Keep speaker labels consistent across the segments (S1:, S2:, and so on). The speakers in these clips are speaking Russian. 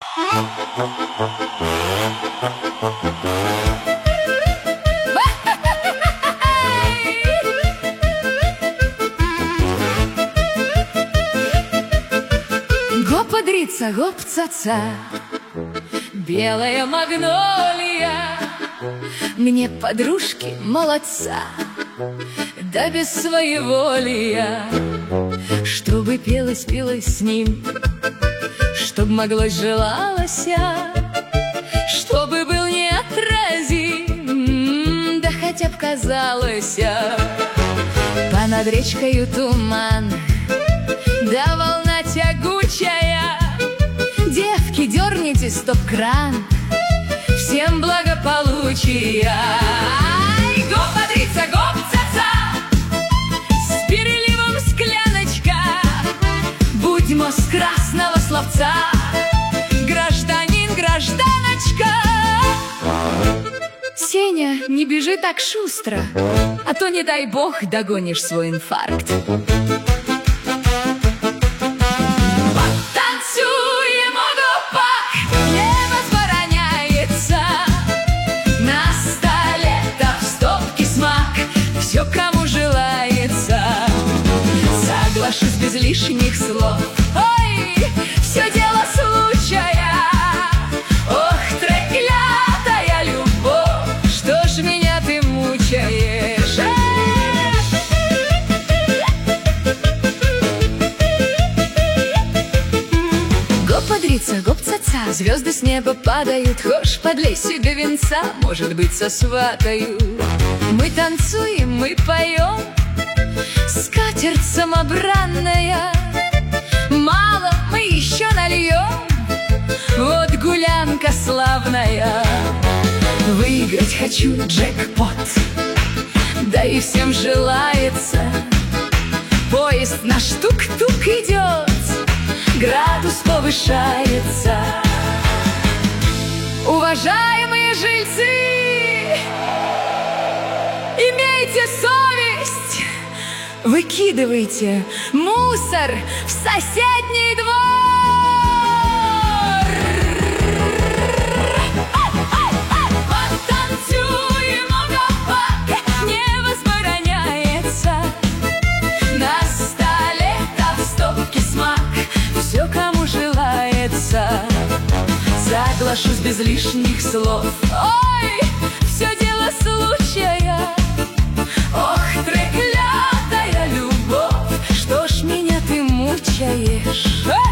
S1: Гоп-подрица, гоп-ца-ца, белая магнолия, мне подружки молодца, да без своеволия. Чтобы пелось с ним, чтоб моглось желалось, чтобы был неотразим, да хотя б казалось. Понад речкою туман, да волна тягучая, девки, дерните стоп-кран, всем благополучия. Гоп-подрица, гоп-ца-ца, с переливом скляночка, будьмо с красного словца, гражданин, гражданочка. Сеня, не бежи так шустро, а то, не дай бог, догонишь свой инфаркт. Все, кому желается, соглашусь без лишних слов. Ой, все дело случая. Ох, треклятая любовь, что ж меня ты мучаешь? Гоп-подрица, гоп-ца-ца, звезды с неба падают, хошь подлей себе венца, может быть, сосватаю. Мы танцуем, мы поем, скатерть самобранная, мало мы еще нальем, вот гулянка славная. Выиграть хочу джекпот, да и всем желается. Поезд наш тук-тук идет, градус повышается. Уважаемые жильцы, имейте совесть, выкидывайте мусор в соседний двор. Потанцуем, гопак, не возбраняется. На столе да в стопке смак, все, кому желается. Соглашусь без лишних слов. Ой, все дело случая. Ох, треклятая любовь, что ж меня ты мучаешь?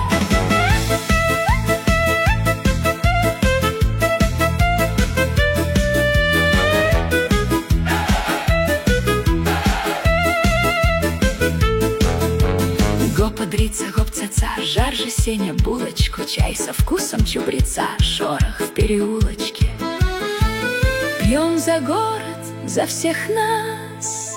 S1: Гоп-подрица, гоп-ца-ца, жар же, Сеня, булочку, чай со вкусом чабреца, шорох в переулочке. Пьем за город, за всех нас,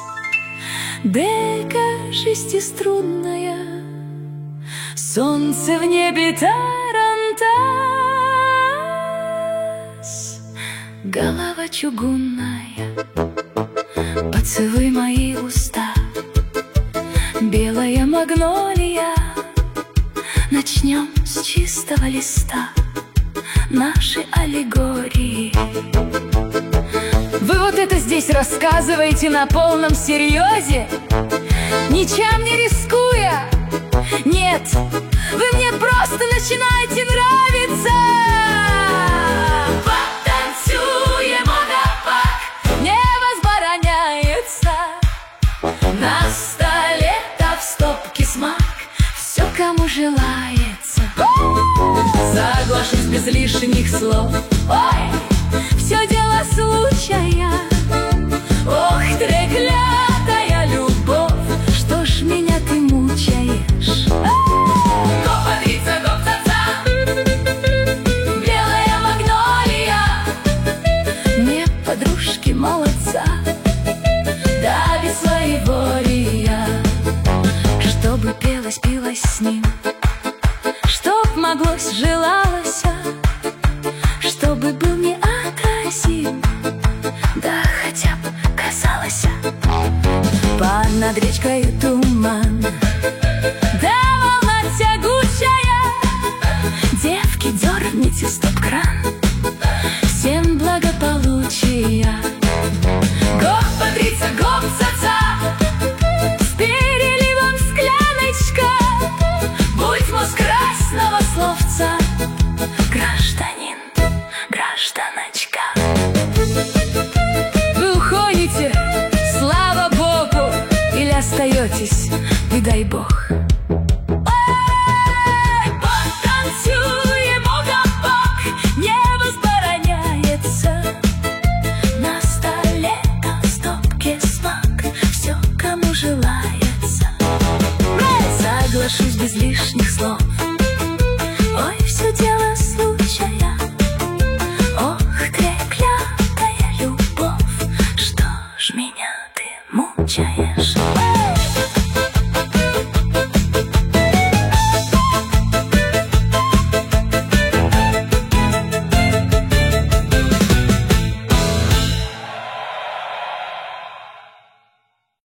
S1: дека шестиструнная, солнце в небе тарантас, голова чугунная, поцелуй мои уста, белая магнолия, начнем с чистого листа наши аллегории. Вы вот это здесь рассказываете на полном серьезе, ничем не рискуя? Нет, вы мне просто начинаете нравиться. Потанцуем, гопак, не возбраняется. На столе да в стопке смак, все, кому желается. Соглашусь без лишних слов. Ой, все дело случая. Ох, треклятая любовь, что ж меня ты мучаешь? Гоп-подрица, гоп-ца-ца, белая магнолия, мне подружки молодца, да без своеволия. Чтобы пелось с ним, чтоб моглось желалось, чтобы был не гражданин, гражданочка. Вы уходите, слава Богу, или остаетесь, не дай Бог.